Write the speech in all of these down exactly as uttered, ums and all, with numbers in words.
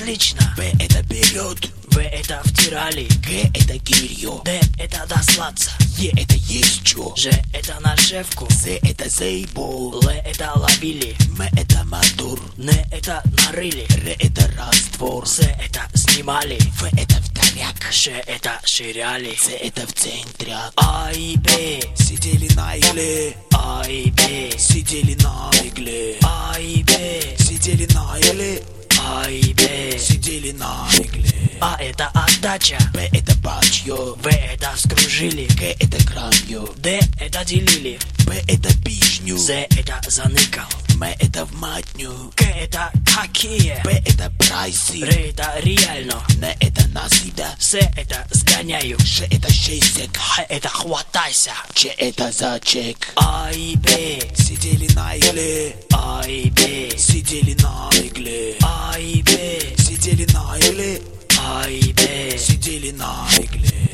отлично. Б это берет. В это втирали. Г это гирью. Д это дослаться. Е это есть чё. Ж это нашивку. З это заебол. Л это ловили. М это мотор. Н это нарыли. Р это раствор. С это снимали. Ф это вторяк. Ш это ширяли. Ц это в центре. А и Б Сидели на игле. А и Б Сидели на игле. А и Б Сидели на игле. А и Б Сидели на игле. А это отдача. Б это бачье. В это скружили. Г это гранью. Д это делили. П это пишню. З это заныкал. М это в матню. К это какие. П это прайсы. Р это реально. Н это насыда. С это сгоняю. Ш это шестик. Х это хватайся. Ч это зачек. А и Б Сидели на игле. А и Б Сидели на игле. А и Б Сидели на игле. А и Б Сидели на игле.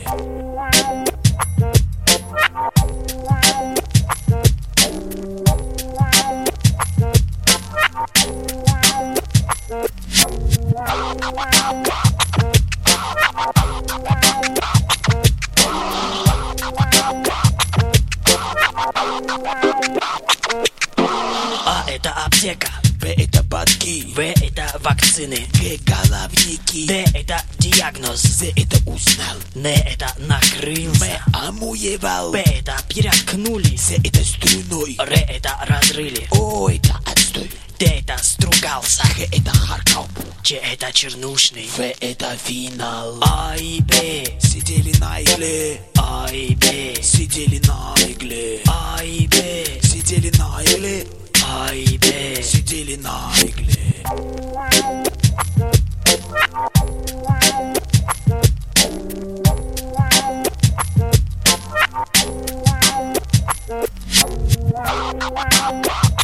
А это аптека. Б это подки. В это вакцины. Г головники. Д это диагноз. З это узнал. Н это накрылся. М омуевал. П это переткнули. З это струной. Р это разрыли. О это отстой. Т это стругался. Х это харкал. Ч это чернушный. В это финал. А и Б Сидели на игле. А и Б Сидели на игле. А и Б Сидели на игле. А и Б Сидели на игле. Wow.